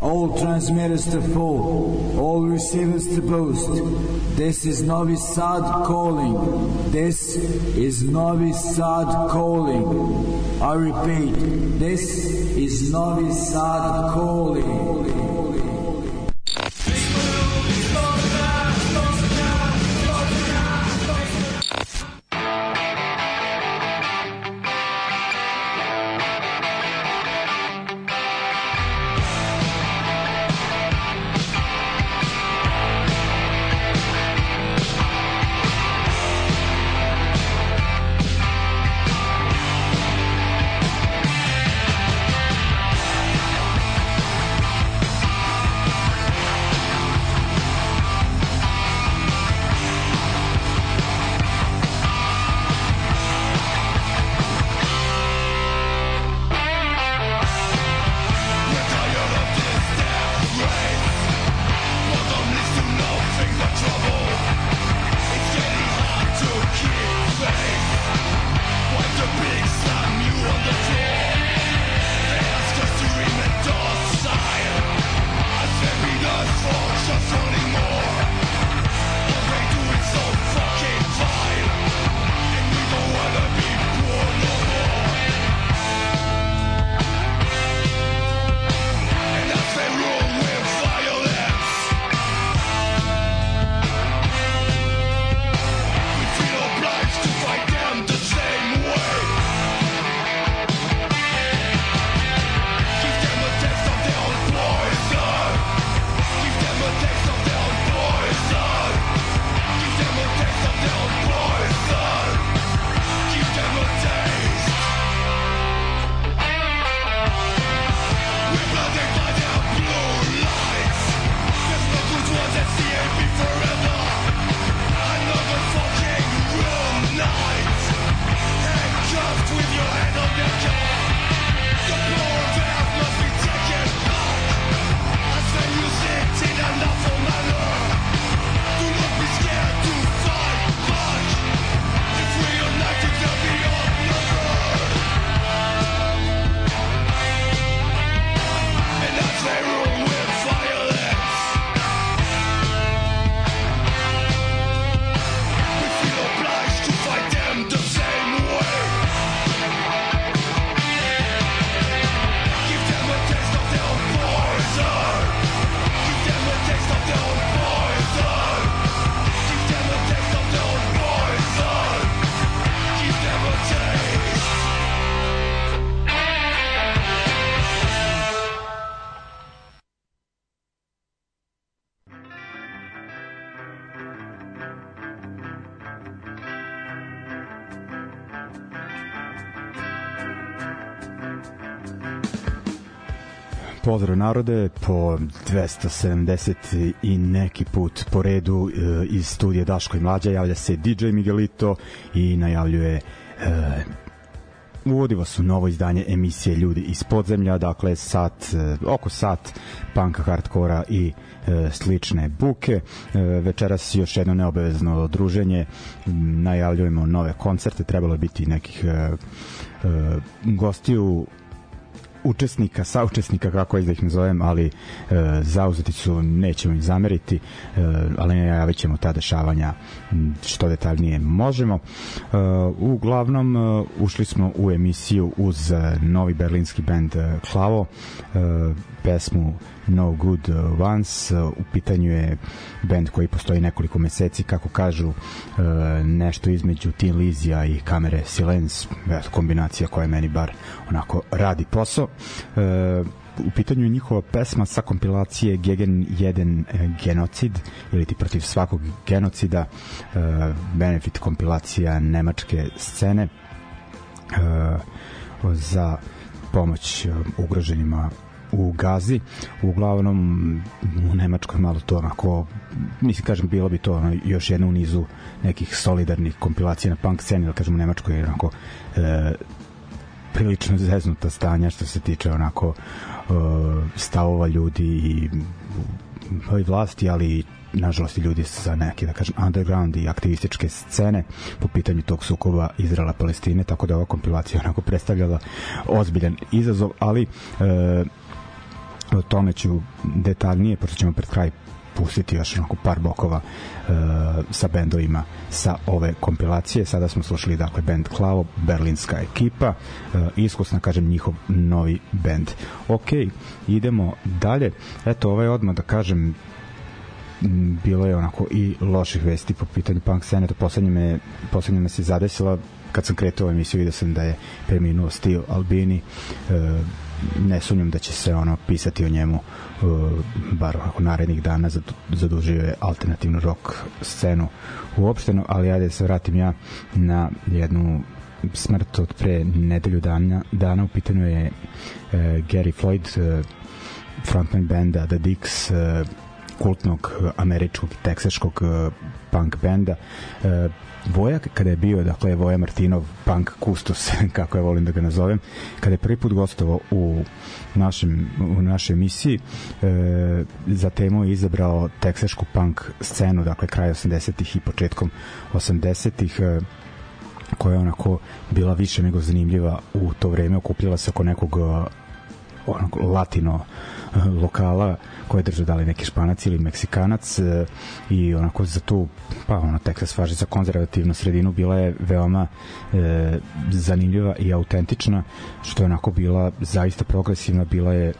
all transmitters to fall, all receivers to boost. This is Novi Sad calling. This is Novi Sad calling. I repeat, this is Novi Sad calling. Pozdrav narode, po 270 i neki put po redu iz studija Daško i Mlađa javlja se DJ Miguelito i najavljuje uvodi vas u novo izdanje emisije Ljudi iz podzemlja, dakle oko sat punka, hardkora i slične buke. Večeras još jedno neobavezno druženje, najavljujemo nove koncerte, trebalo je biti nekih gostiju, učesnika, saučesnika, kako da ih nazovem, ali zauzeti su, nećemo im zameriti, ali najavit ćemo ta dešavanja što detaljnije možemo. Uglavnom, ušli smo u emisiju uz novi berlinski band Klavo, pesmu No Good Ones. U pitanju je band koji postoji nekoliko meseci, kako kažu, nešto između Tin Lizija i Kamere Silence, kombinacija koja meni bar onako radi posao. U pitanju je njihova pesma sa kompilacije Gegen 1 genocid, ili ti protiv svakog genocida, benefit kompilacija nemačke scene za pomoć ugroženima u Gazi. Uglavnom u Nemačkoj malo to onako, mislim, kažem, bilo bi to još jedno u nizu nekih solidarnih kompilacija na punk sceni, da kažem, u Nemačkoj je onako prilično zeznuta stanja što se tiče onako stavova ljudi i vlasti, ali nažalost i ljudi sa neke, da kažem, underground i aktivističke scene po pitanju tog sukoba Izraela-Palestine, tako da ova kompilacija onako predstavljala ozbiljan izazov, ali o tome ću detaljnije, pošto ćemo pred kraj pustiti još onako par blokova sa bendovima sa ove kompilacije. Sada smo slušali dakle band Klavo, berlinska ekipa, iskusna, kažem, njihov novi bend. Ok, idemo dalje. Eto, ovaj odmah da kažem, bilo je onako i loših vesti po pitanju punk scene. To poslednje me se zadesila kad sam kretao u emisiju, vidio sam da je preminuo Steve Albini. Ne sumnjam da će se pisati o njemu bar ovako narednih dana. Zadužio je alternativnu rock scenu uopšteno, ali ajde da se vratim ja na jednu smrt od pre nedelju dana. U pitanju je Gary Floyd, frontman benda The Dicks, kultnog američkog i teksaškog punk benda. Voja, kada je bio, dakle, Voja Martinov, punk kustos, kako ja volim da ga nazovem, kada je prvi put gostovao u našoj emisiji, za temu je izabrao teksašku punk scenu, dakle, kraj 80-ih i početkom 80-ih, koja je onako bila više nego zanimljiva u to vreme. Okupljala se oko nekog latino lokala koje držao da li neki Španac ili Meksikanac, i onako za tu Texas važi za konzervativnu sredinu bila je veoma zanimljiva i autentična, što je onako bila zaista progresivna. Bila je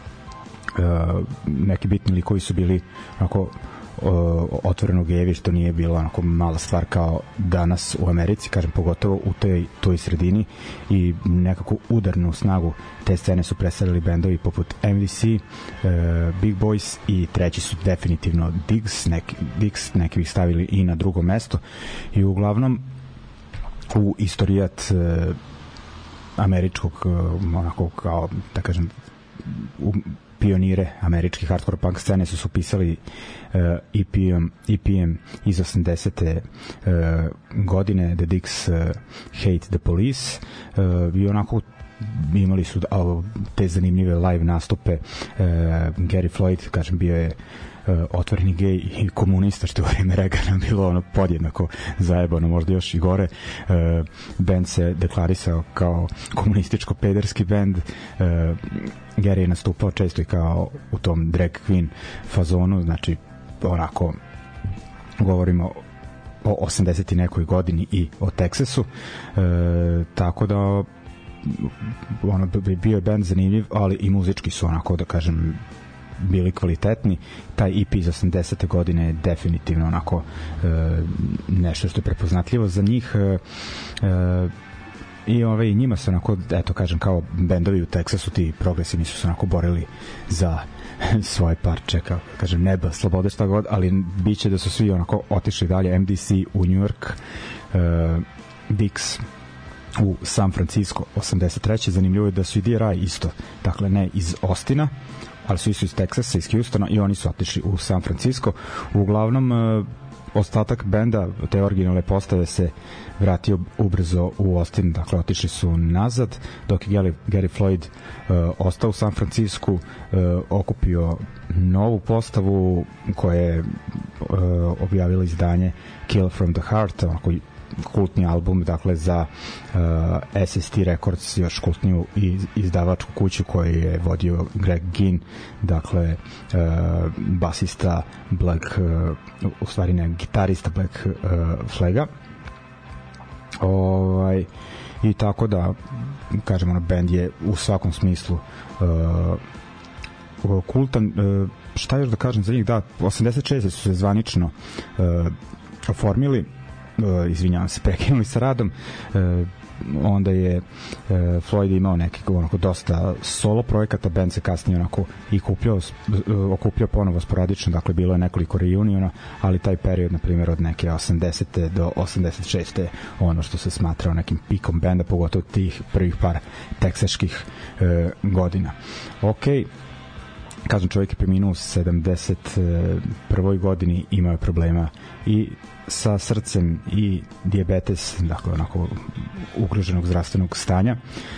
neki bitni likovi su bili onako otvoreno gejevi, što nije bila onako mala stvar kao danas u Americi, kažem, pogotovo u toj sredini, i nekako udarnu snagu te scene su predstavljali bendovi poput MDC, Big Boys, i treći su definitivno Dicks, neki bi stavili i na drugo mesto. I uglavnom u istorijat američkog, onako kao da kažem pionire američke hardcore punk scene su upisali EPM iz 80. godine, The Dicks Hate the Police, i onako imali su te zanimljive live nastupe. Gary Floyd, kažem, bio je otvoreni gej i komunista, što je u vreme Reagana bilo podjednako zajebano, možda još i gore. Band se deklarisao kao komunističko-pederski band. Gary je nastupao često i kao u tom drag queen fazonu, znači onako govorimo o 80. nekoj godini i o Teksasu, tako da bio je band zanimljiv, ali i muzički su onako, da kažem, bili kvalitetni. Taj EP iz 80. godine je definitivno onako nešto što je prepoznatljivo za njih, i njima se onako, eto kažem, kao bendovi u Teksasu, ti progresivni su se onako borili za svoje parče, kao kažem, neba, slobode, šta god, ali biće da su svi onako otišli dalje. MDC u New York, Dicks u San Francisco 83. Zanimljivo je da su i DRI isto, dakle ne iz Austina, ali su isto iz Teksasa, iz Houstona, i oni su otišli u San Francisco. Uglavnom ostatak benda, te originalne postave, se vratio ubrzo u Austin, dakle otišli su nazad, dok je Gary Floyd ostao u San Francisku, okupio novu postavu koja je objavila izdanje Kill from the Heart, onako kultni album, dakle za SST Records, još kultniju izdavačku kuću koju je vodio Greg Ginn, dakle basista Black, u stvari ne, gitarista Black Flaga, i tako da kažemo, band je u svakom smislu kultan. Šta još da kažem za njih? Da, 86. su se zvanično oformili, izvinjavam se, prekinuli sa radom. Onda je Floyd imao neki onako dosta solo projekata, band se kasnije onako i okupljao ponovo sporadično, dakle bilo je nekoliko reuniona, ali taj period, na primjer, od neke 80. do 86. ono što se smatrao nekim pikom benda, pogotovo tih prvih par teksaških godina. Kažem, čovjek je preminuo u 71. godini, imao je problema i sa srcem i dijabetes, dakle onako ugroženog zdravstvenog stanja.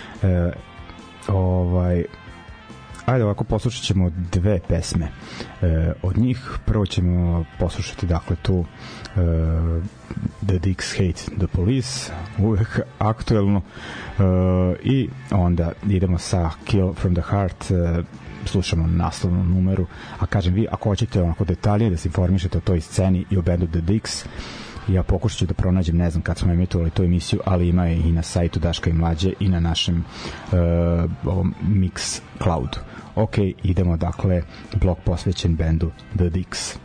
Ajde ovako, poslušat ćemo dve pesme od njih. Prvo ćemo poslušati, dakle, tu The Dicks Hate the Police, uvek aktuelno, i onda idemo sa Kill from the Heart, slušamo naslovnu numeru, a kažem vi, ako hoćete onako detaljnije da se informišete o toj sceni i o bandu The Dicks, ja pokušat ću da pronađem, ne znam kad smo emitovali tu emisiju, ali ima je i na sajtu Daška i Mlađe i na našem ovom Mix Cloudu. Ok, idemo dakle, blok posvećen bandu The Dicks.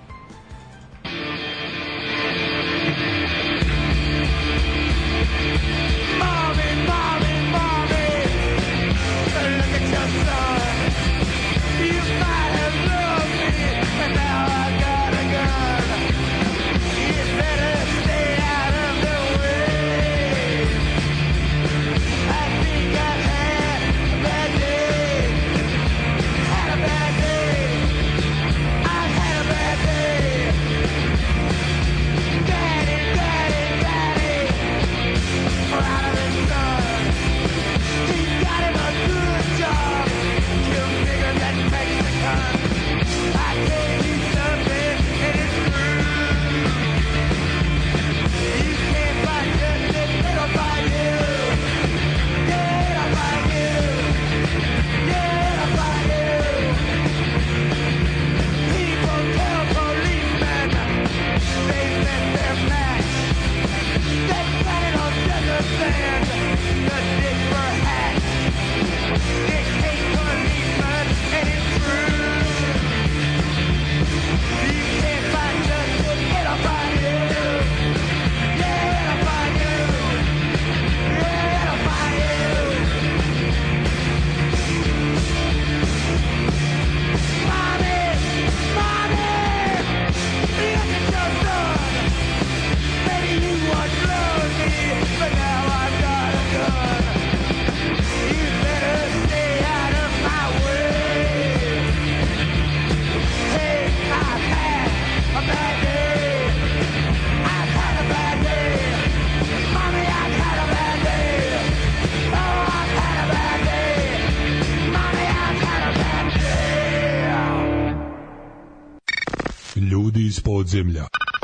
Ljudi iz podzemlja.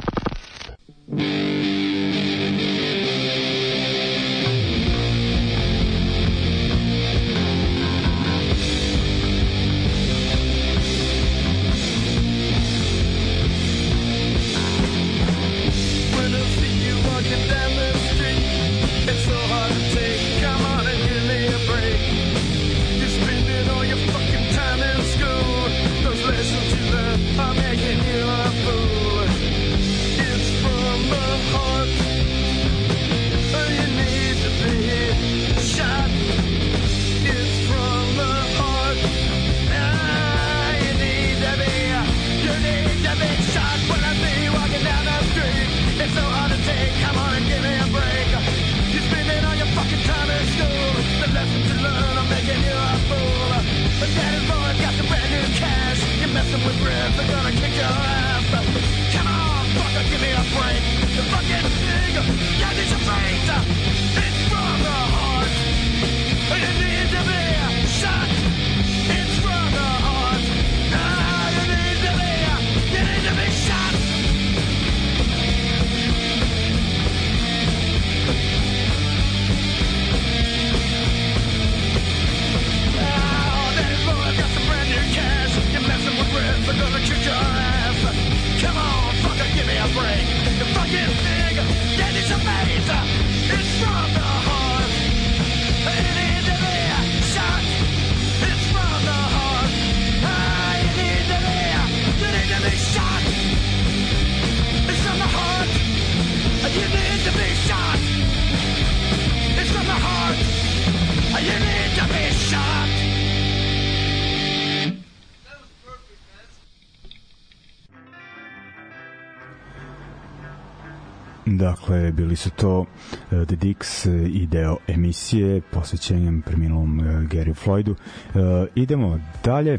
Dakle, bili su to The Dicks i deo emisije posvećenjem preminulom Gary Floydu. Idemo dalje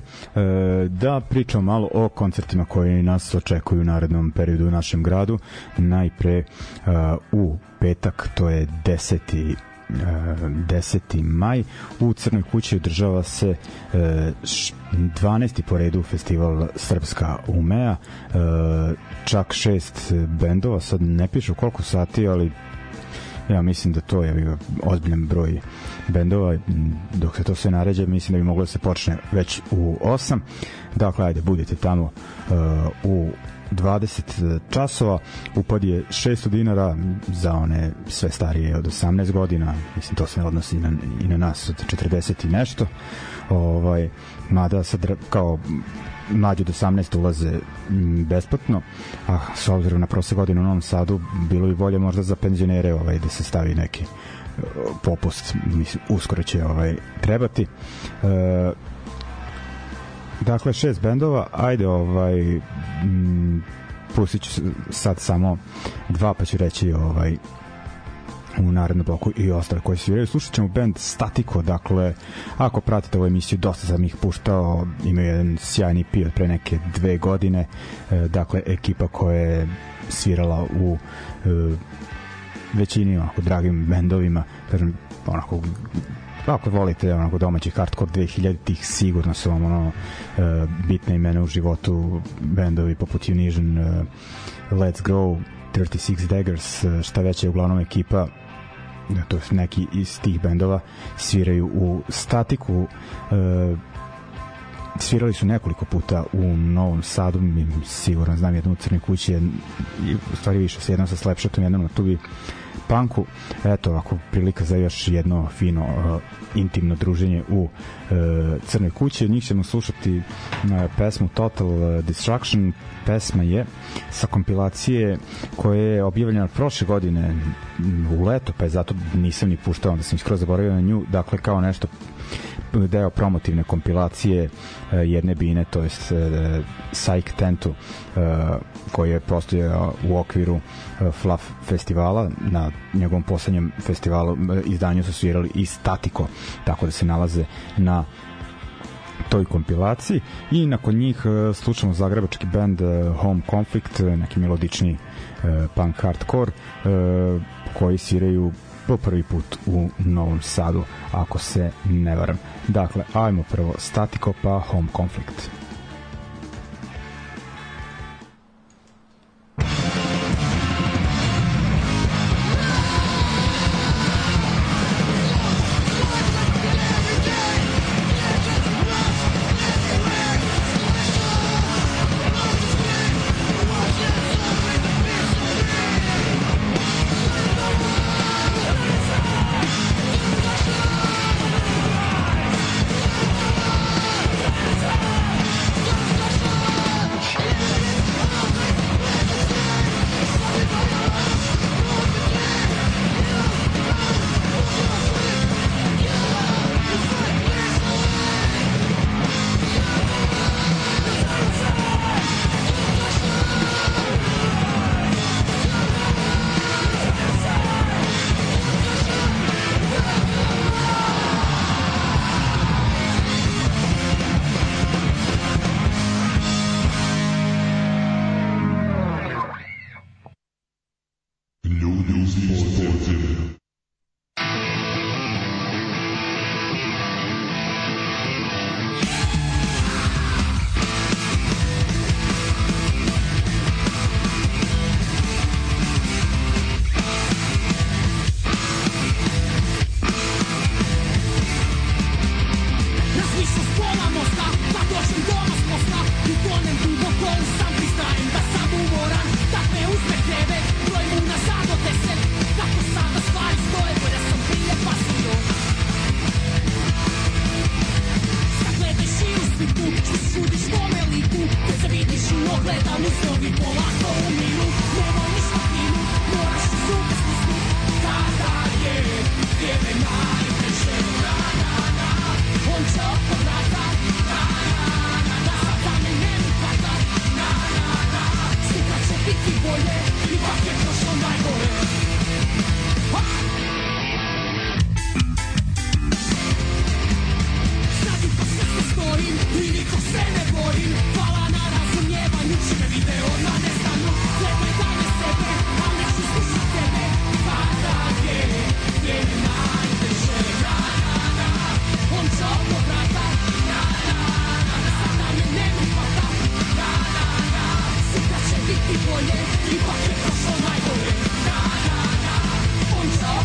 da pričamo malo o koncertima koji nas očekuju u narednom periodu u našem gradu. Najpre u petak, to je 10. maj, u Crnoj kući održava se 12. po redu festival Srpska Umeja, čak 6 bendova, sad ne pišu koliko sati, ali ja mislim da to je ozbiljan broj bendova. Dok se to sve naređe, mislim da bi moglo da se počne već u 8. Dakle, ajde, budete tamo u 20 časova. Upad je 600 dinara za one sve starije od 18 godina. Mislim, to se ne odnosi i na nas od 40 i nešto. Mada sad kao mlađi od 18 ulaze besplatno, a s obzirom na prosek godina u Novom Sadu bilo bi bolje možda za penzionere da se stavi neki popust. Mislim, uskoro će trebati. Dakle, 6 bendova, ajde pustit ću sad samo 2, pa ću reći u narednom bloku i ostale koji sviraju. Slušat ćemo band Statiko. Dakle, ako pratite ovu emisiju, dosta sam ih puštao, imaju jedan sjajni EP od pre neke 2 godine. Dakle, ekipa koja je svirala u većini dragim bendovima, kažem, onako, ako volite domaći hardcore 2000-ih, sigurno su vam bitne imena u životu, bendovi poput Unision, Let's Grow, 36 Daggers, šta već je uglavnom ekipa, to su neki iz tih bendova, sviraju u Statiku. Svirali su nekoliko puta u Novom Sadu, sigurno znam jednu u Crnoj kući, u stvari više s jednom sa Slapshotom, jednom na Tubi Punku. Eto, ovako prilika za još jedno fino intimno druženje u Crnoj kući. Od njih ćemo slušati pesmu Total Destruction. Pesma je sa kompilacije koja je objavljena prošle godine u leto, pa je zato nisam ni puštao, da sam skroz zaboravio na nju. Dakle, kao nešto deo promotivne kompilacije jedne bine, to jest Psych Tentu, koji je postojao u okviru Fluff festivala. Na njegovom poslednjem festivalu izdanju su svirali i Statiko, tako da se nalaze na toj kompilaciji. I nakon njih slušamo zagrebački band Home Conflict, neki melodični punk hardcore, koji sviraju po prvi put u Novom Sadu, ako se ne varam. Dakle, ajmo prvo Statiko pa Home Conflict. Ipak je prošlo najgore. On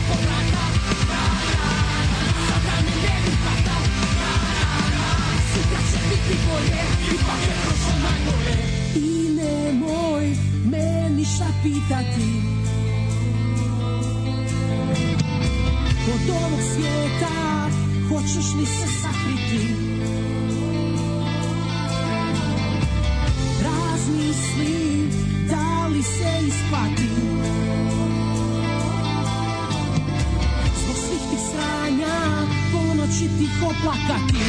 pitati od ovog svijeta hoćeš li se sakriti. Razmisli da li se isplati zbog svih tih sranja po noći tiho plakati.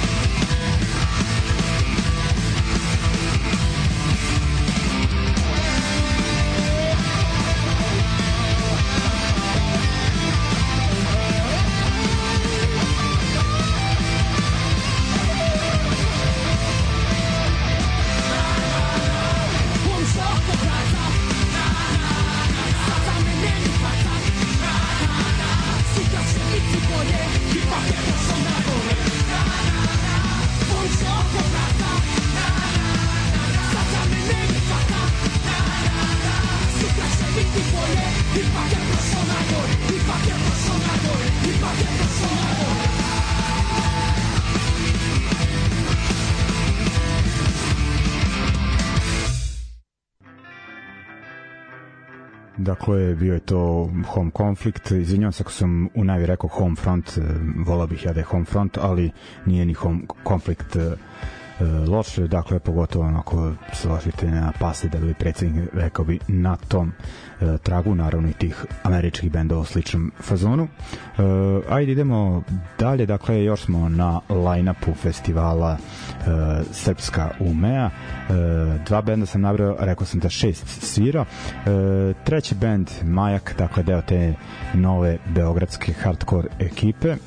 Dakle, bio je to Home Conflict. Izvinjavam se ako sam u najavi rekao Home Front, volao bih ja da je Home Front, ali nije ni Home Conflict loš, dakle, pogotovo onako se ložite na pasi da bi predsjednik, rekao bi, na tom tragu, naravno i tih američkih bendova u sličnom fazonu. Ajde idemo dalje, dakle još smo na line-upu festivala Srpska UMEA. Dva benda sam nabrao, rekao sam da 6 svira. Treći bend Majak, dakle deo te nove beogradske hardcore ekipe.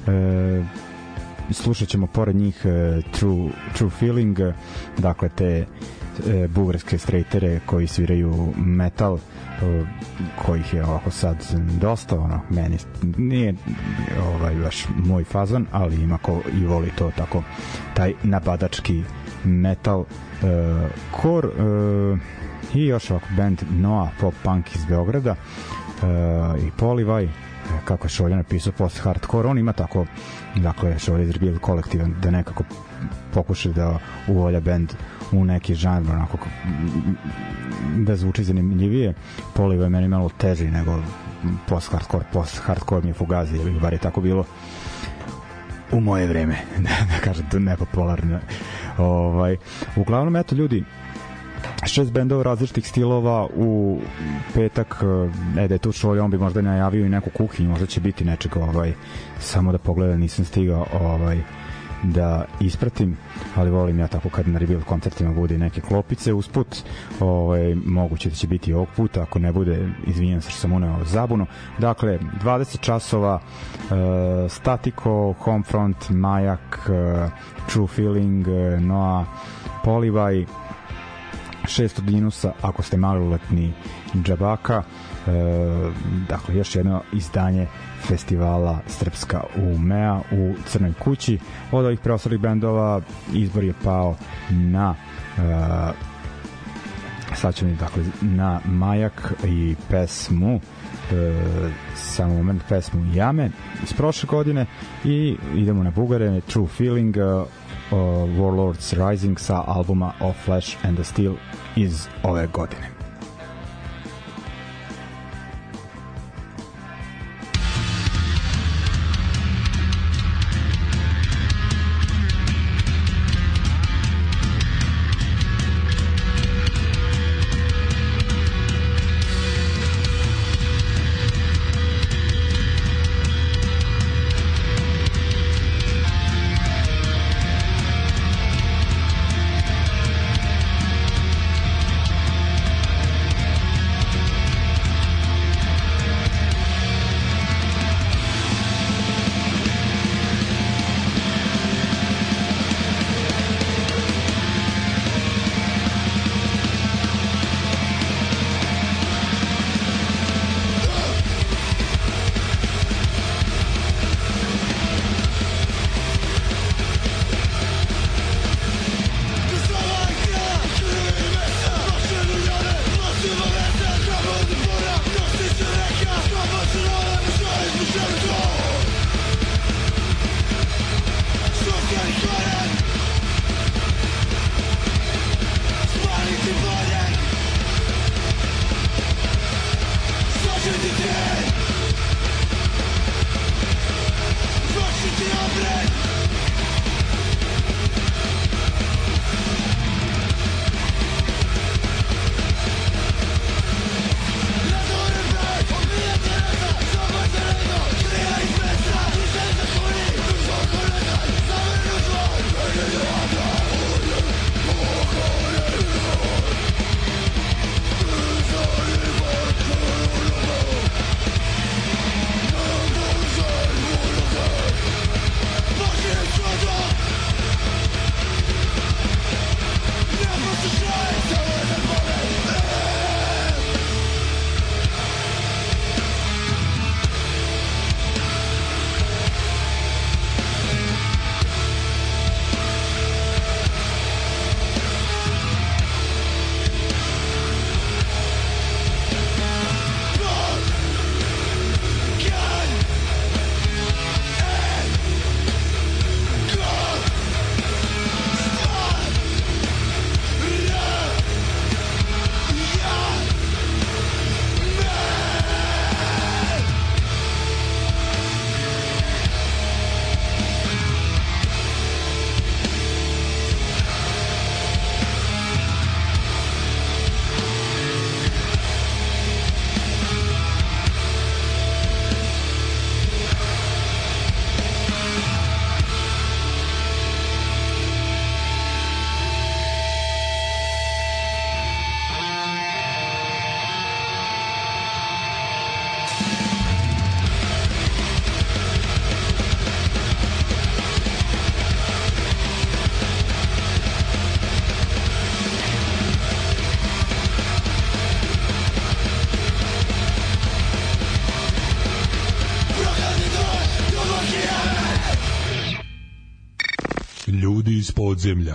Slušat ćemo pored njih True Feeling, dakle te bugarske strejtere koji sviraju metal, kojih je ovako sad dosta, ono, meni nije baš moj fazon, ali ima ko i voli to tako, taj napadački metal, core, i još ovako band Noah Pop Punk iz Beograda, i Polivaj, kako je Šolja napisao, post-hardcore. On ima tako, dakle, Šolja izrbil kolektivan da nekako pokuša da uvolja bend u neki žanr, onako da zvuči zanimljivije. Poliva je meni malo teži nego post-hardcore mi je Fugazi, ili bar je tako bilo u moje vreme, da kažem, nepopularno. Uglavnom, eto ljudi, 6 bendova različitih stilova u petak. Da je tu Šolja, on bi možda najavio i neku kuhinju, možda će biti nečega, samo da pogledam, nisam stigao da ispratim, ali volim ja tako kad na reveal koncertima bude neke klopice usput, moguće da će biti ovog puta, ako ne bude, izvinjam se što sam uneo zabunu. Dakle, 20 časova, Statiko, Homefront, Majak, True Feeling, Noah, Polivaj, 6 od Dinusa, ako ste maloletni, Džabaka, dakle još jedno izdanje festivala Srpska UMEA u Crnoj kući. Od ovih preostalih bendova izbor je pao na sad ćemo dakle na Majak i pesmu samo moment, pesmu Jame iz prošle godine, i idemo na Bugare, True Feeling, Warlords Rising sa albuma Of Flesh and the Steel iz ove godine. podzemlja.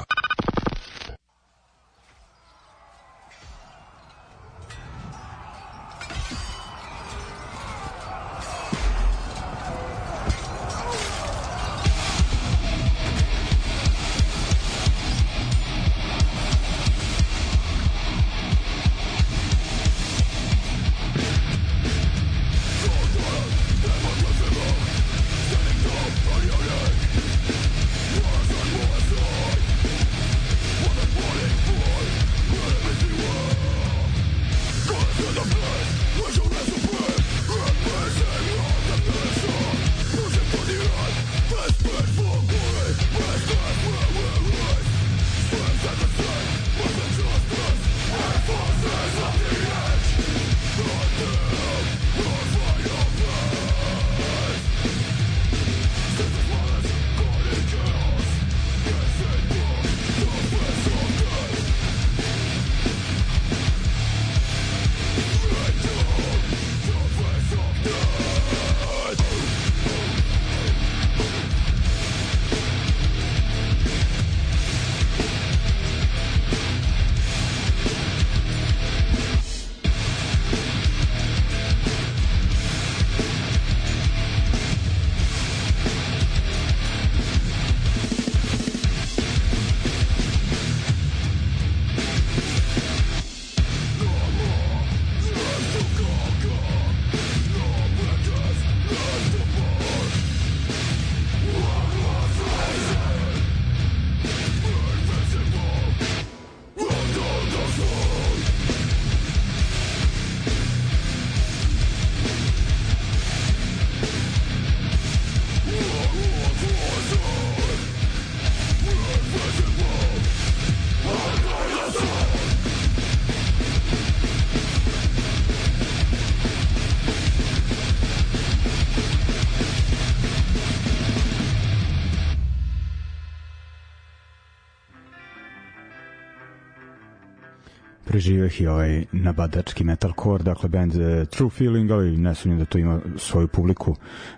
Preživeh i ovaj nabadački metalcore, dakle band True Feeling, ali ne sumnjam da to ima svoju publiku.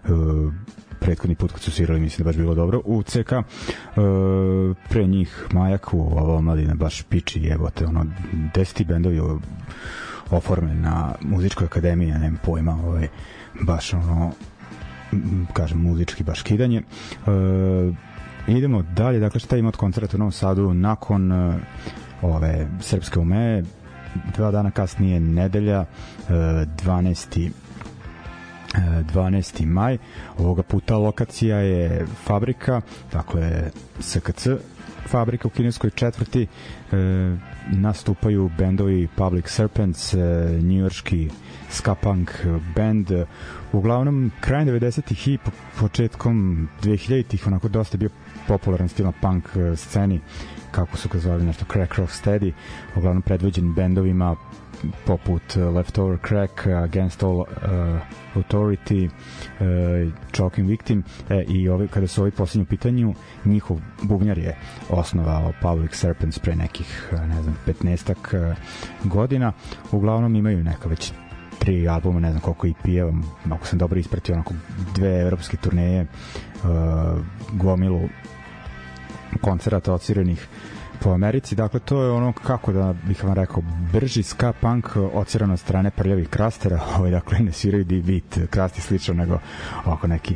Prethodni put kad su svirali mislim da baš bilo dobro u CK. Pre njih Majak u ovo omladina baš piči, jebote, ono 10 bendovi oformljeni na muzičkoj akademiji, nemam pojma, baš ono, kažem, muzički baš kidanje. Idemo dalje, dakle šta ima od koncerta u Novom Sadu nakon ove srpske ume, 2 dana kasnije nedelja, 12. maj. Ovoga puta lokacija je Fabrika, dakle SKC Fabrika u kineskoj četvrti. Nastupaju bendovi Public Serpents, njujorški ska punk band, uglavnom krajem 90-ih i početkom 2000-ih, onako dosta bio popularan stil na punk sceni, kako su ga zvali, nešto Crack Rock Steady, uglavnom predvođen bendovima poput Leftover Crack, Against All Authority, Choking Victim, i kada su ovi posljednji u pitanju, njihov bubnjar je osnovao Public Serpents pre nekih, ne znam, 15-ak godina. Uglavnom imaju neka već 3 albuma, ne znam koliko EP-eva, ako sam dobro ispratio, onako 2 evropske turneje, gomilu koncerata ocirenih po Americi. Dakle, to je ono, kako da bih vam rekao, brži ska punk ociran od strane prljavih krastera. Dakle, ne sviraju beat krasti slično, nego ovako neki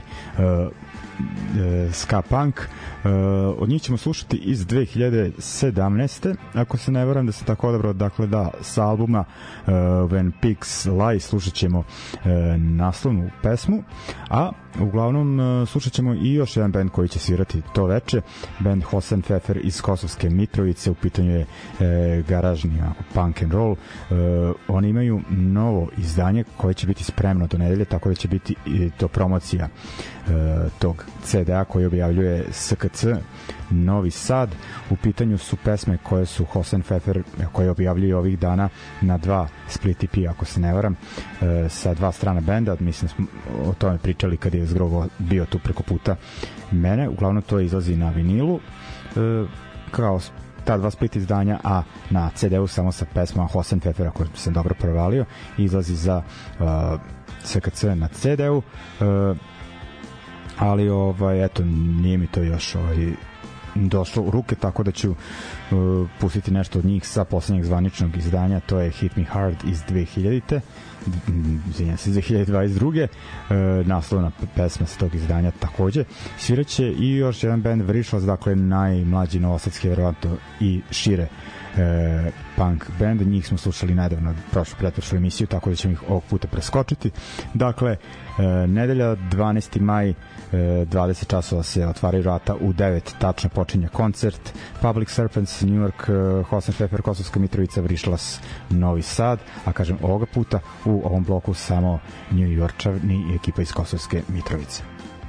ska punk. Od njih ćemo slušati iz 2017. Ako se ne varam da se tako odabrao, dakle da, sa albuma When Pigs Lie slušat ćemo naslovnu pesmu, a uglavnom slušat ćemo i još jedan band koji će svirati to veče, band Hosen Pfeffer iz Kosovske Mitrovice. U pitanju je garažni punk and roll. Oni imaju novo izdanje koje će biti spremno do nedelje, tako da će biti to promocija tog CD-a koji objavljuje SKC Novi Sad. U pitanju su pesme koje su Hosen Pfeffer, koje objavljuju ovih dana na 2 split EP, ako se ne varam, sa 2 strana benda. Mislim smo o tome pričali kad je Zgrogo bio tu preko puta mene. Uglavnom to izlazi na vinilu kao ta 2 split izdanja, a na CD-u samo sa pesmama Hosen Pfeffera, ako sam dobro provalio, izlazi za SKC na CD-u. Ali eto, nije mi to još došlo u ruke, tako da ću pustiti nešto od njih sa poslednjeg zvaničnog izdanja, to je Hit Me Hard iz 2000-te, izvinjam se, iz 2022. Naslovna pesma sa tog izdanja takođe. Sviraće i još jedan band Vrišlac, dakle najmlađi novosadski, verovatno i šire punk band. Njih smo slušali nedavno, pretprošlu emisiju, tako da ćemo ih ovog puta preskočiti. Dakle, nedelja 12. maj, 20 časova se otvaraju vrata, u 9 tačno počinje koncert. Public Serpents, New York, Hot and Pepper, Kosovska Mitrovica, Vrišlas, Novi Sad, a kažem ovoga puta u ovom bloku samo New Yorkčani i ekipa iz Kosovske Mitrovice.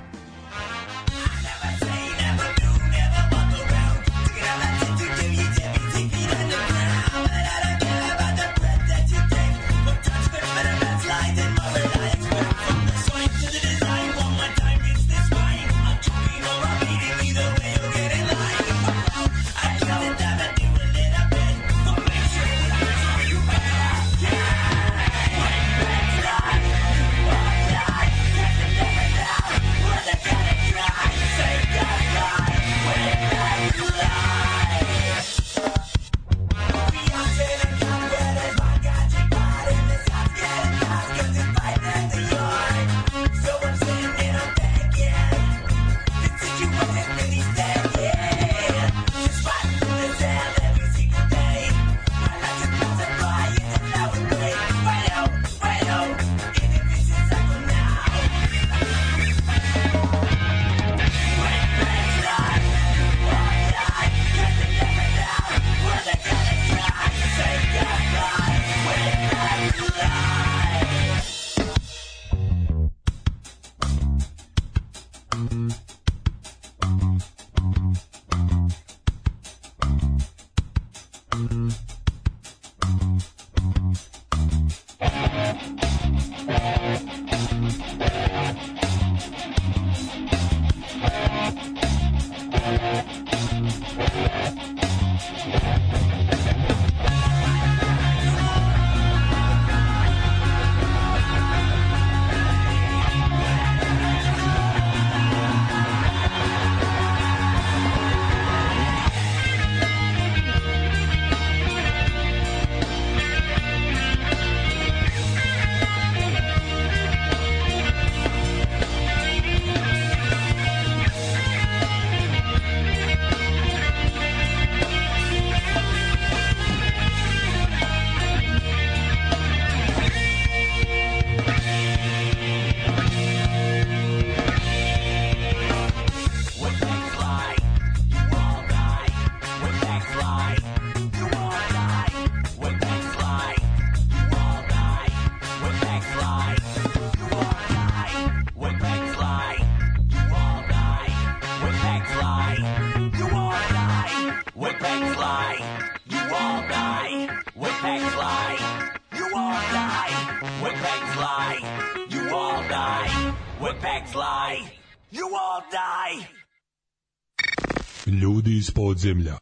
Ljudi iz podzemlja.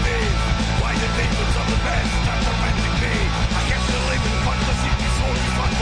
Why the demons of the best are tormenting me? I can't believe in what the city's holy fun.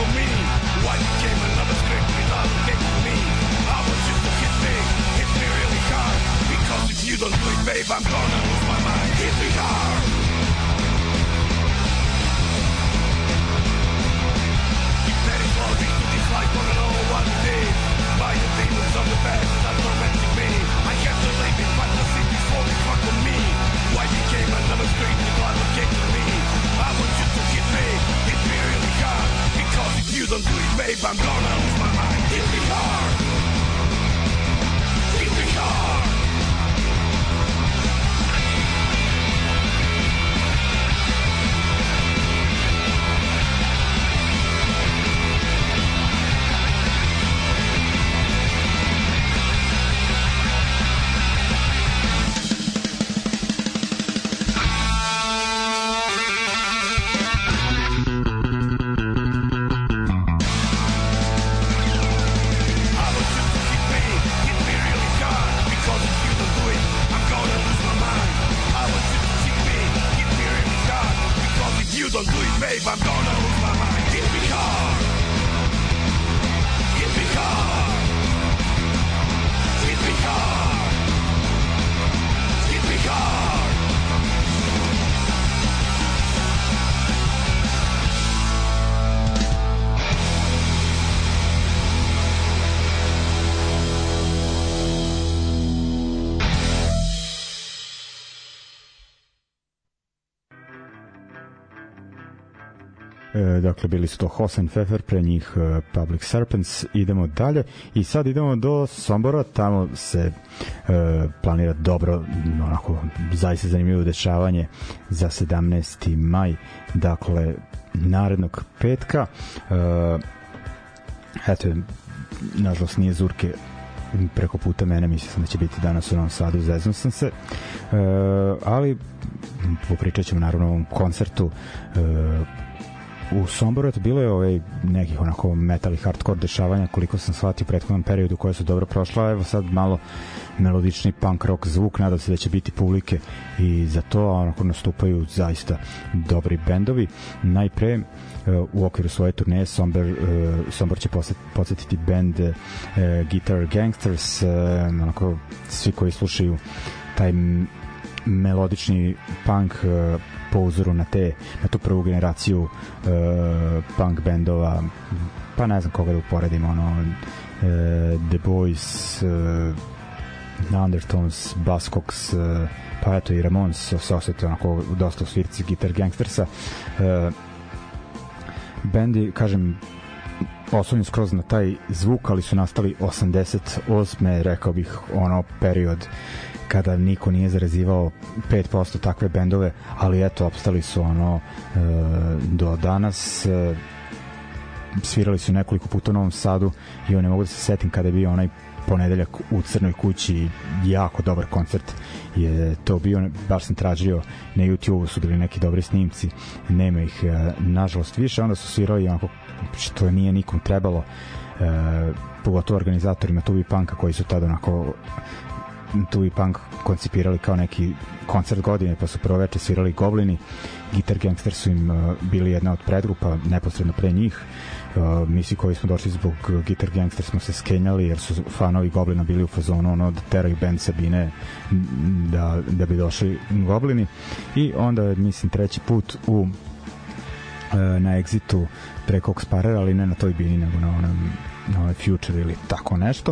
dakle bili su to Hoss and Pfeffer, pre njih Public Serpents. Idemo dalje i sad idemo do Sombora, tamo se planira dobro, onako zaista zanimljivo dešavanje za 17. maj, dakle narednog petka. Eto, nažalost nije Zurke preko puta mene, mislio sam da će biti danas u Novom Sadu, zeznuo sam se, ali popričat ćemo naravno o ovom koncertu. U Somboru je bilo je nekih onako metal i hardcore dešavanja, koliko sam shvatio u prethodnom periodu, koje su dobro prošla. Evo sad malo melodični punk rock zvuk, nadam se da će biti publike i za to onako nastupaju zaista dobri bendovi. Najpre u okviru svoje turneje Sombor će podsjetiti band Guitar Gangsters, onako svi koji slušaju taj melodični punk po uzoru na tu prvu generaciju punk bendova, pa ne znam koga da uporedimo, The Boys, Undertones, Buzzcocks, pa eto i Ramones se osjeti onako dosta u svirci Guitar Gangstersa. Bendi, kažem, osnovni skroz na taj zvuk, ali su nastali 88. rekao bih period kada niko nije zarezivao 5% takve bendove, ali eto, opstali su do danas. Svirali su nekoliko puta u Novom Sadu i ne mogu da se setim kada je bio onaj ponedeljak u Crnoj kući, jako dobar koncert je to bio, baš sam tražio na YouTube, su bili neki dobri snimci, nema ih nažalost više. Onda su svirali onako što nije nikom trebalo, pogotovo organizatorima Tubi Punka koji su tada onako Tubi Punk koncipirali kao neki koncert godine, pa su prvo veče svirali Goblini. Guitar Gangsters su im bili jedna od predgrupa neposredno pre njih. Mi svi koji smo došli zbog Guitar Gangsters smo se skenjali jer su fanovi Goblina bili u fazonu da teraju band Sabine da bi došli Goblini. I onda mislim treći put na Exitu preko Oxparera, ali ne na toj bini nego na Future ili tako nešto.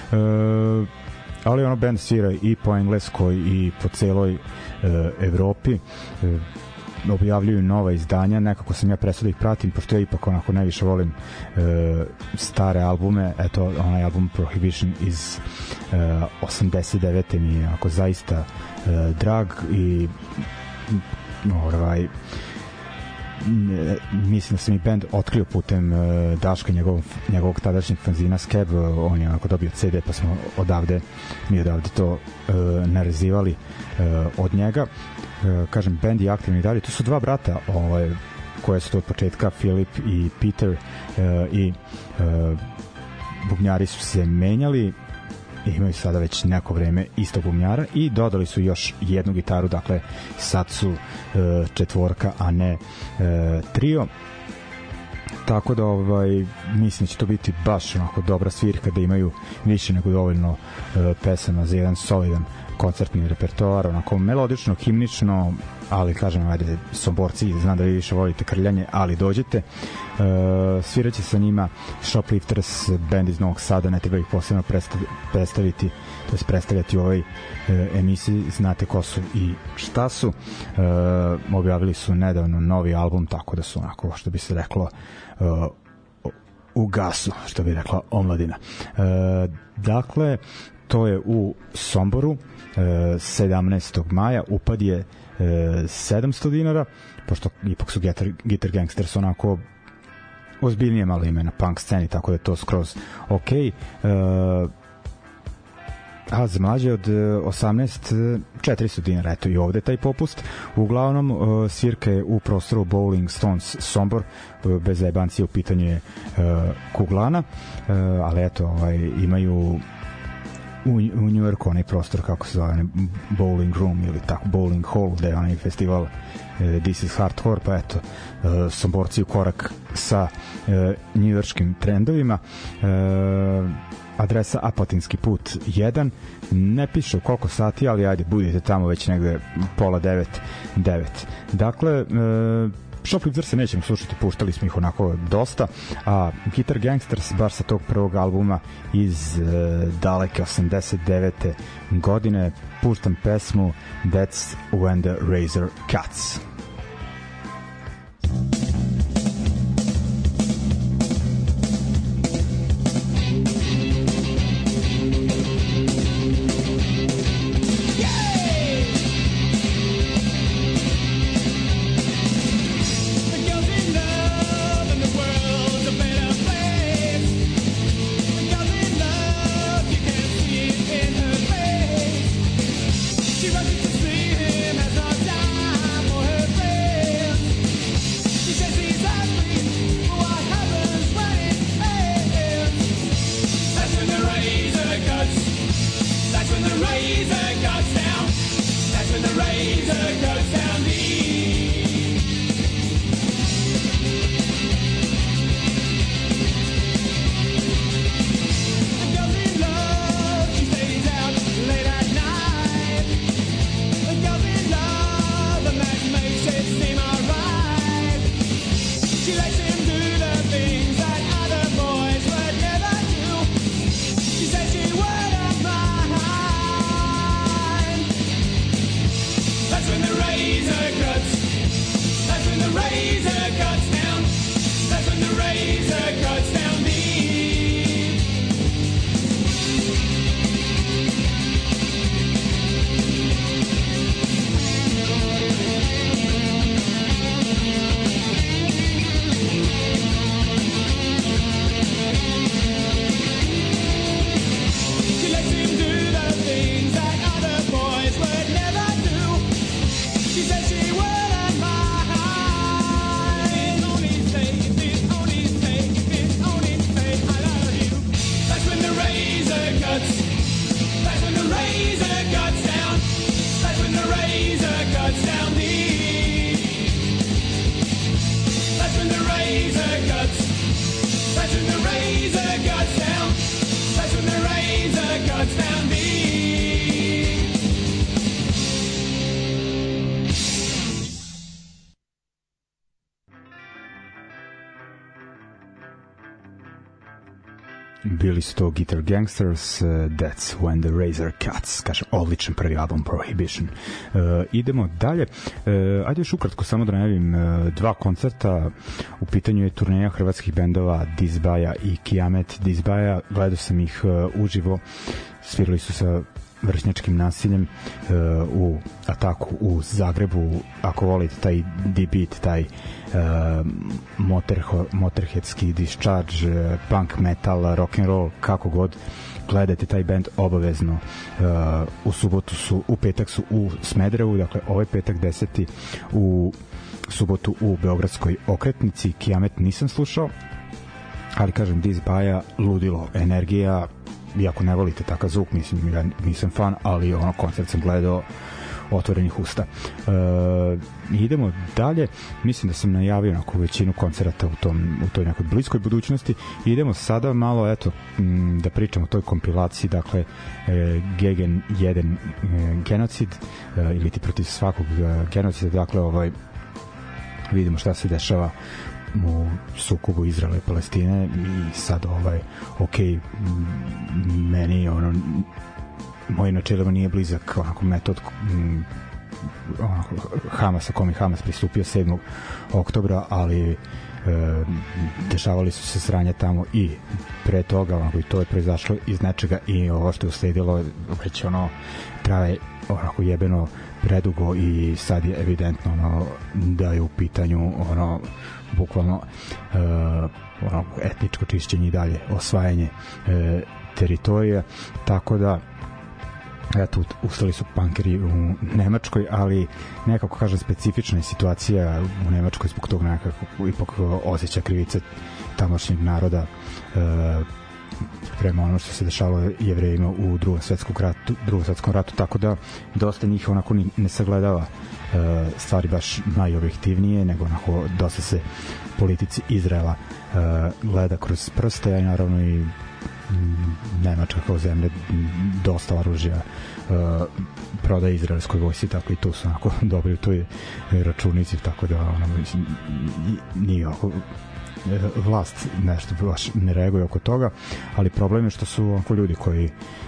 Ali band svira i po engleskoj i po celoj Evropi. Objavljuju nova izdanja, nekako sam ja prestao da ih pratim, pošto ja ipak onako najviše volim stare albume. Eto, onaj album Prohibition iz 89. mi je ako zaista drag i mislim da sam i band otkrio putem Daška, njegovog tadašnjeg fanzina Skeb. On je onako dobio CD, pa smo odavde to narezivali od njega. Kažem, band je aktivni i dalje. Tu su dva brata koje su to od početka, Filip i Peter, i bubnjari su se menjali, imaju sada već neko vreme isto bubnjara i dodali su još jednu gitaru, dakle sad su četvorka, a ne trio. Tako da mislim da će to biti baš onako dobra svirka, da imaju više nego dovoljno pesama za jedan solidan koncertni repertoar, onako melodično, himnično, ali kažem, ajde, Somborci, znam da vi više volite krljanje, ali dođete. Sviraće sa njima Shoplifters, band iz Novog Sada, ne treba ih posebno predstavljati u ovoj emisiji, znate ko su i šta su. Objavili su nedavno novi album, tako da su onako, što bi se reklo, u gasu, što bi rekla omladina. Dakle, to je u Somboru 17. maja, upad je 700 dinara, pošto ipak su Guitar Gangsters onako ozbiljnije malo ime na punk sceni, tako da je to skroz ok. A za mlađe od 18 400 dinara, eto i ovde taj popust. Uglavnom svirka je u prostoru Bowling Stones Sombor, bez zajebancije, u pitanju je kuglana, ali eto imaju u New Yorku onaj prostor, kako se zove, Bowling Room ili tako, Bowling Hall, gde je onaj festival This is Hardcore, pa eto, Somborci u korak sa njujorškim trendovima. Adresa Apotinski put 1, ne piše koliko sati, ali ajde, budite tamo već negde 8:30-9. Dakle, Shoplifter se nećemo slušati, puštali smo ih onako dosta, a Guitar Gangsters baš sa tog prvog albuma iz daleke 89. godine puštam pesmu That's When the Razor Cuts. bili su to Guitar Gangsters, That's When the Razor Cuts, kažem, odličan prvi album Prohibition. Idemo dalje, ajde još ukratko samo da najavim dva koncerta. U pitanju je turneja hrvatskih bendova Dizbaja i Kiamet. Dizbaja, gledao sam ih uživo, svirali su sa vršnjačkim nasiljem u Ataku u Zagrebu. Ako volite taj D-beat, taj motorheadski discharge, punk metal, rock and roll, kako god, gledajte taj band obavezno. U petak su u Smederevu, dakle ovaj petak 10. u subotu u Beogradskoj okretnici. Kiamet nisam slušao, ali kažem, Dizbaja, ludilo, energija. Iako ne volite takav zvuk, mislim, ja nisam fan, ali ono, koncert sam gledao otvorenih usta. Idemo dalje. Mislim da sam najavio onako većinu koncerata u toj nekoj bliskoj budućnosti. Idemo sada malo, eto, da pričamo o toj kompilaciji, dakle, Gegen 1 genocid, ili ti protiv svakog genocida, dakle, vidimo šta se dešava u sukobu Izraela i Palestine i sad meni moj načelima nije blizak onako metod Hamasa, kom je Hamas pristupio 7. oktobra, ali dešavali su se sranja tamo i pre toga, i to je proizašlo iz nečega i ovo što je usledilo već traje jebeno predugo i sad je evidentno da je u pitanju bukvalno etničko čišćenje i dalje osvajanje teritorija, tako da eto, ustali su punkeri u Nemačkoj, ali nekako, kažem, specifična je situacija u Nemačkoj zbog toga nekako ipak osjeća krivice tamošnjeg naroda prema ono što se dešavalo Jevrejima u drugom svetskom ratu, tako da dosta njih onako ne sagledava stvari baš najobjektivnije, nego onako dosta se politici Izraela gleda kroz prste, a i naravno i Nemačka kao zemlja dosta oružja prodaje izraelskoj vojsci, tako i tu su onako dobri u toj računici, tako da nije vlast nešto baš ne reaguje oko toga, ali problem je što su onako ljudi koji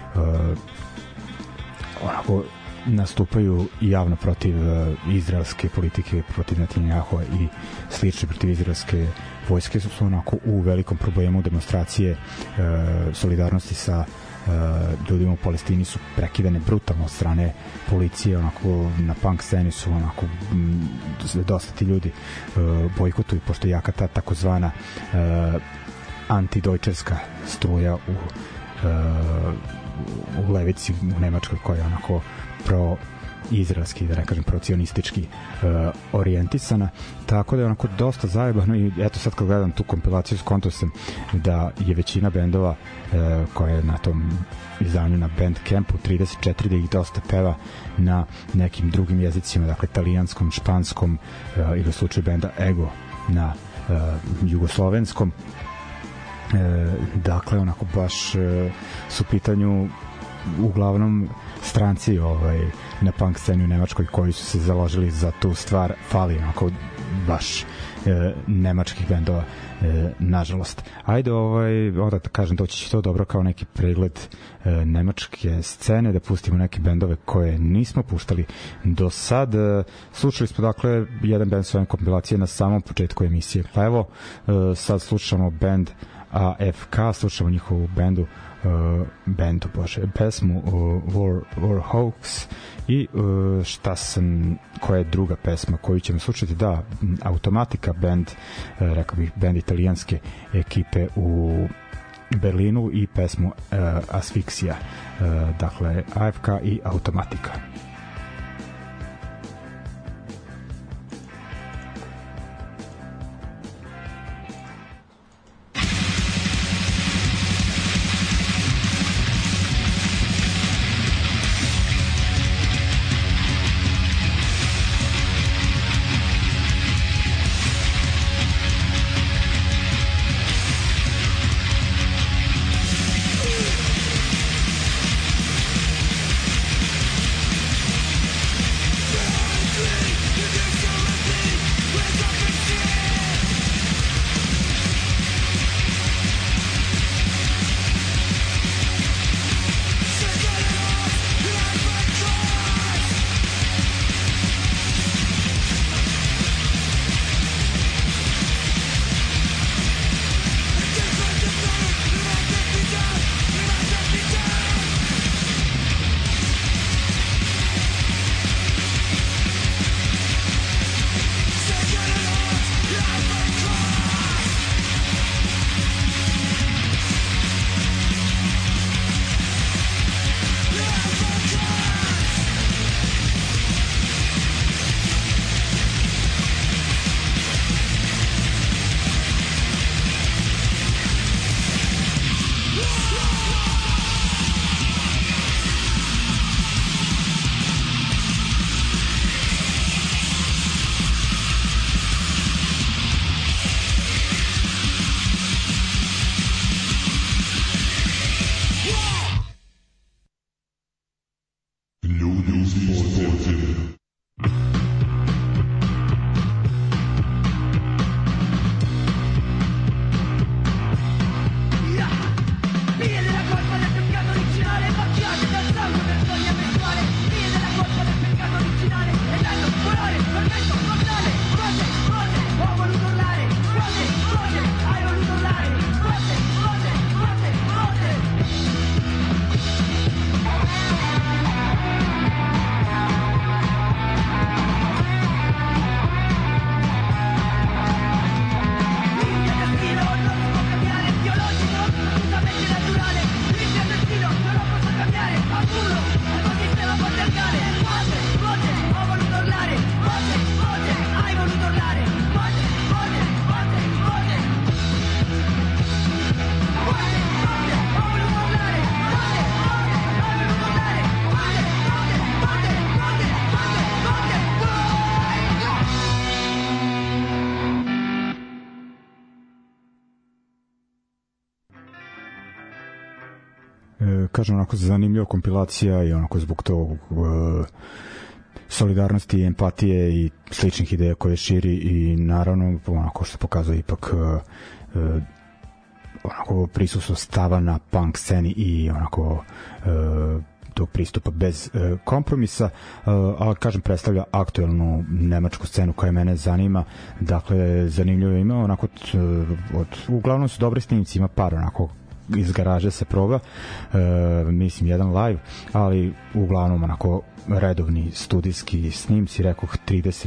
onako nastupaju javno protiv izraelske politike, protiv Netanjahua i slične protiv izraelske vojske, su onako u velikom problemu. Demonstracije solidarnosti sa ljudima u Palestini su prekidane brutalno od strane policije, onako na punk sceni su onako dosta ti ljudi bojkotuju, pošto jaka ta takozvana antidojčerska struja u levici u Nemačkoj, koja je onako izraelski, da ne kažem procionistički orijentisana, tako da je onako dosta zajebano. I eto, sad kad gledam tu kompilaciju, skontao sam da je većina bendova koja je na tom izdanju na Bandcampu 34, da ih dosta peva na nekim drugim jezicima, dakle italijanskom, španskom, ili u slučaju benda Ego na jugoslovenskom. Dakle, onako baš su u pitanju uglavnom stranci na punk sceni u Nemačkoj koji su se založili za tu stvar. Fali onako baš nemačkih bendova, nažalost. Ajde, onda da kažem, doći će to dobro kao neki pregled nemačke scene, da pustimo neke bendove koje nismo puštali do sad. Slušali smo, dakle, jedan bend svoje kompilacije na samom početku emisije, pa evo sad slušamo bend AFK, slušamo njihovu pesmu War Hoax i koja je druga pesma koju ćemo slušati, da, Automatika, band, rekao bih, band italijanske ekipe u Berlinu, i pesmu Asfiksija, dakle AFK i Automatika. kažem, onako zanimljiva kompilacija i onako zbog tog solidarnosti, empatije i sličnih ideja koje širi i naravno onako što pokazuje ipak onako prisustvo stava na punk sceni i onako tog pristupa bez kompromisa, ali kažem predstavlja aktuelnu nemačku scenu koja mene zanima. Dakle, zanimljivo je, ima onako uglavnom su dobri snimci, ima par onako iz garaže se proba, mislim jedan live, ali uglavnom onako redovni studijski snimci, rekoh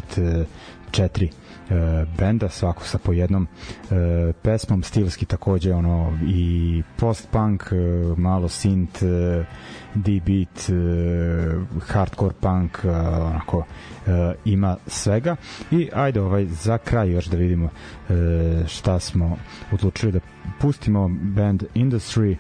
34 benda, svako sa po jednom pesmom, stilski takođe ono i post-punk, malo synth, D-beat, hardcore punk, onako ima svega. I ajde za kraj još da vidimo šta smo odlučili da pustimo. Band Industry,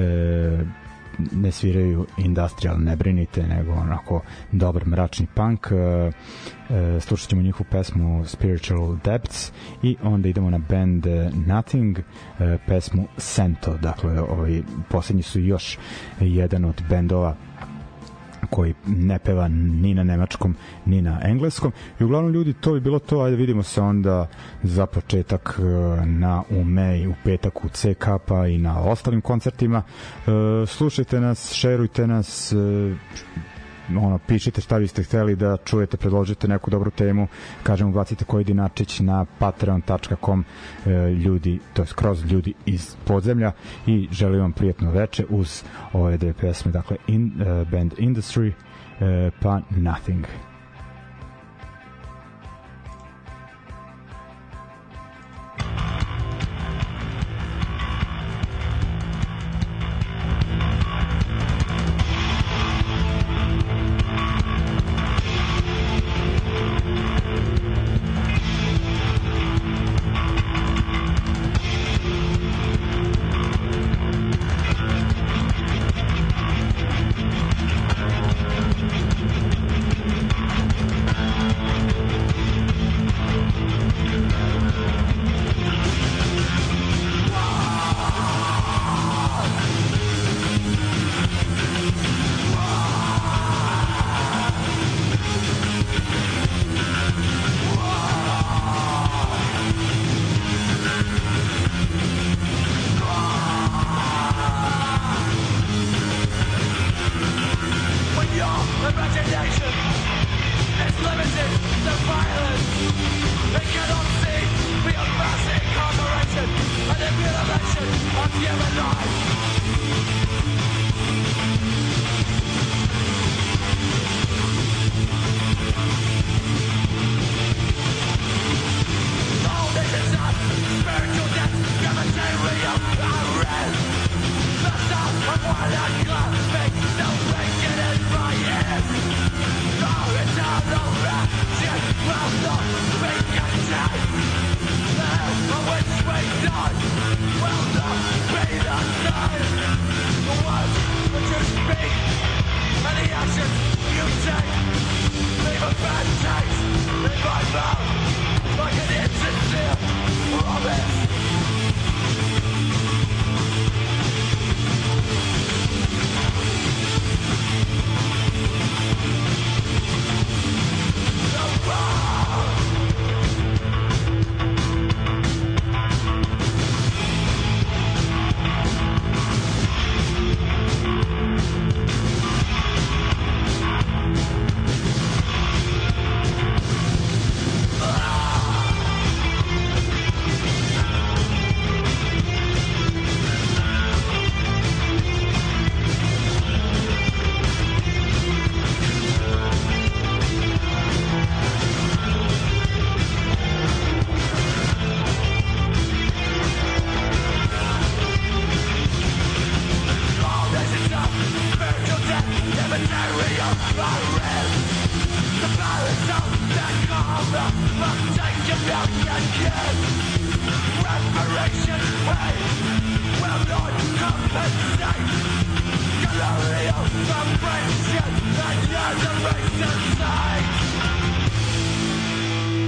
ne sviraju industrial, ne brinite, nego onako dobar mračni punk. Slušat ćemo njihovu pesmu Spiritual Depths i onda idemo na band Nothing, pesmu Sento. Dakle, poslednji su još jedan od bendova koji ne peva ni na nemačkom ni na engleskom i uglavnom ljudi, to bi bilo to. Ajde vidimo se onda za početak na Umej u petak u CK-a i na ostalim koncertima. Slušajte nas, šerujte nas, pišite šta biste hteli da čujete, predložite neku dobru temu, kažem, ubacite koji dinarčić na patreon.com ljudi, to je kroz ljudi iz podzemlja i želim vam prijatno veče uz ove dve pesme, dakle band Industry pa Nothing.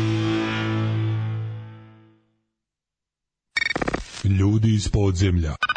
Ljudi iz podzemlja.